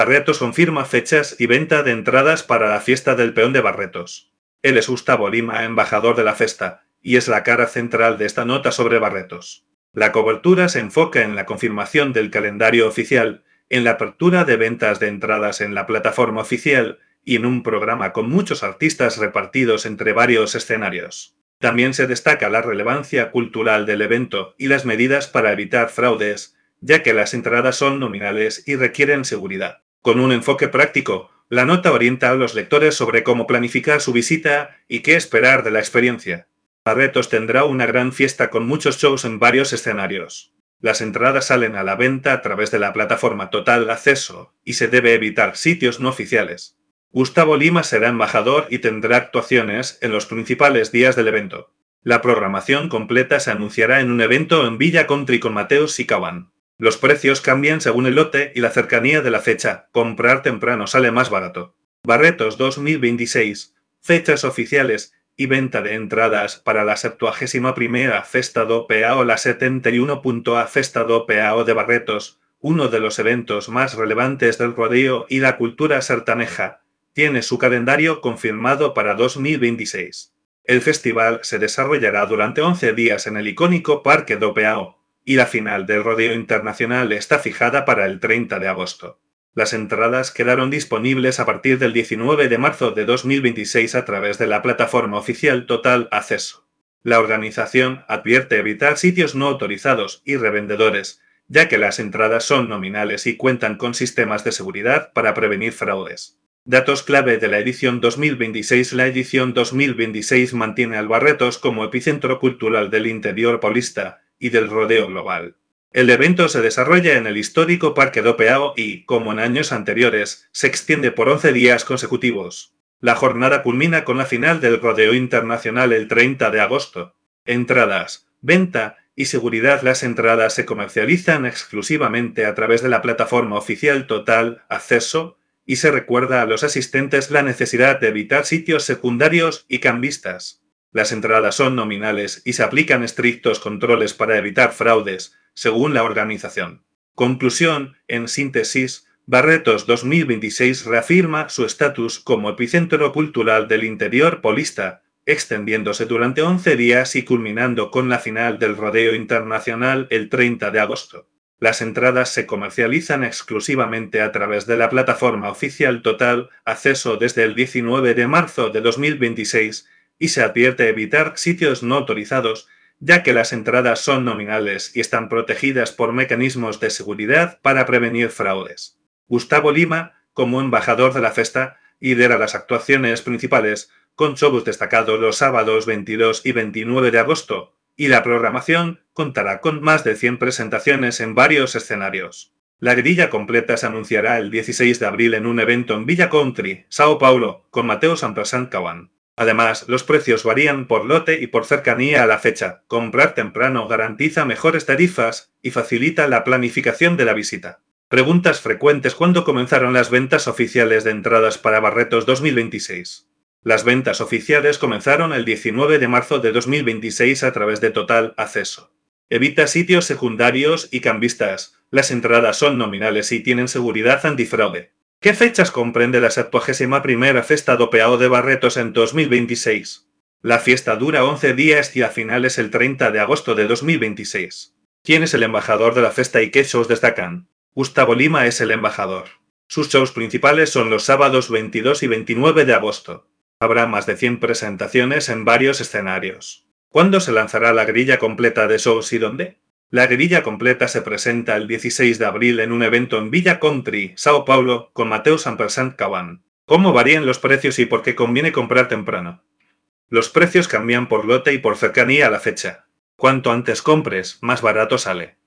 Barretos confirma fechas y venta de entradas para la fiesta del peón de Barretos. Él es Gustavo Lima, embajador de la festa, y es la cara central de esta nota sobre Barretos. La cobertura se enfoca en la confirmación del calendario oficial, en la apertura de ventas de entradas en la plataforma oficial y en un programa con muchos artistas repartidos entre varios escenarios. También se destaca la relevancia cultural del evento y las medidas para evitar fraudes, ya que las entradas son nominales y requieren seguridad. Con un enfoque práctico, la nota orienta a los lectores sobre cómo planificar su visita y qué esperar de la experiencia. Barretos tendrá una gran fiesta con muchos shows en varios escenarios. Las entradas salen a la venta a través de la plataforma Total Acceso y se debe evitar sitios no oficiales. Gustavo Lima será embajador y tendrá actuaciones en los principales días del evento. La programación completa se anunciará en un evento en Villa Country con Mateus y Caban. Los precios cambian según el lote y la cercanía de la fecha. Comprar temprano sale más barato. Barretos 2026. Fechas oficiales y venta de entradas para la 71ª Festa do Peao, la 71.a Festa do Peao de Barretos, uno de los eventos más relevantes del rodeo y la cultura sertaneja, tiene su calendario confirmado para 2026. El festival se desarrollará durante 11 días en el icónico Parque do Peao, y la final del rodeo internacional está fijada para el 30 de agosto. Las entradas quedaron disponibles a partir del 19 de marzo de 2026 a través de la plataforma oficial Total Acceso. La organización advierte evitar sitios no autorizados y revendedores, ya que las entradas son nominales y cuentan con sistemas de seguridad para prevenir fraudes. Datos clave de la edición 2026. La edición 2026 mantiene a Barretos como epicentro cultural del interior paulista y del rodeo global. El evento se desarrolla en el histórico Parque do Peao y, como en años anteriores, se extiende por 11 días consecutivos. La jornada culmina con la final del rodeo internacional el 30 de agosto. Entradas, venta y seguridad. Las entradas se comercializan exclusivamente a través de la plataforma oficial Total Acceso y se recuerda a los asistentes la necesidad de evitar sitios secundarios y cambistas. Las entradas son nominales y se aplican estrictos controles para evitar fraudes, según la organización. Conclusión, en síntesis, Barretos 2026 reafirma su estatus como epicentro cultural del interior paulista, extendiéndose durante 11 días y culminando con la final del rodeo internacional el 30 de agosto. Las entradas se comercializan exclusivamente a través de la plataforma oficial Total Acceso desde el 19 de marzo de 2026 y se advierte evitar sitios no autorizados, ya que las entradas son nominales y están protegidas por mecanismos de seguridad para prevenir fraudes. Gustavo Lima, como embajador de la festa, lidera las actuaciones principales, con shows destacados los sábados 22 y 29 de agosto, y la programación contará con más de 100 presentaciones en varios escenarios. La grilla completa se anunciará el 16 de abril en un evento en Villa Country, Sao Paulo, con Mateus and Caban. Además, los precios varían por lote y por cercanía a la fecha. Comprar temprano garantiza mejores tarifas y facilita la planificación de la visita. Preguntas frecuentes: ¿cuándo comenzaron las ventas oficiales de entradas para Barretos 2026? Las ventas oficiales comenzaron el 19 de marzo de 2026 a través de Total Acceso. Evita sitios secundarios y cambistas. Las entradas son nominales y tienen seguridad antifraude. ¿Qué fechas comprende la 71ª Festa do Peao de Barretos en 2026? La fiesta dura 11 días y la final es el 30 de agosto de 2026. ¿Quién es el embajador de la festa y qué shows destacan? Gustavo Lima es el embajador. Sus shows principales son los sábados 22 y 29 de agosto. Habrá más de 100 presentaciones en varios escenarios. ¿Cuándo se lanzará la grilla completa de shows y dónde? La grilla completa se presenta el 16 de abril en un evento en Villa Country, Sao Paulo, con Mateus and Caban. ¿Cómo varían los precios y por qué conviene comprar temprano? Los precios cambian por lote y por cercanía a la fecha. Cuanto antes compres, más barato sale.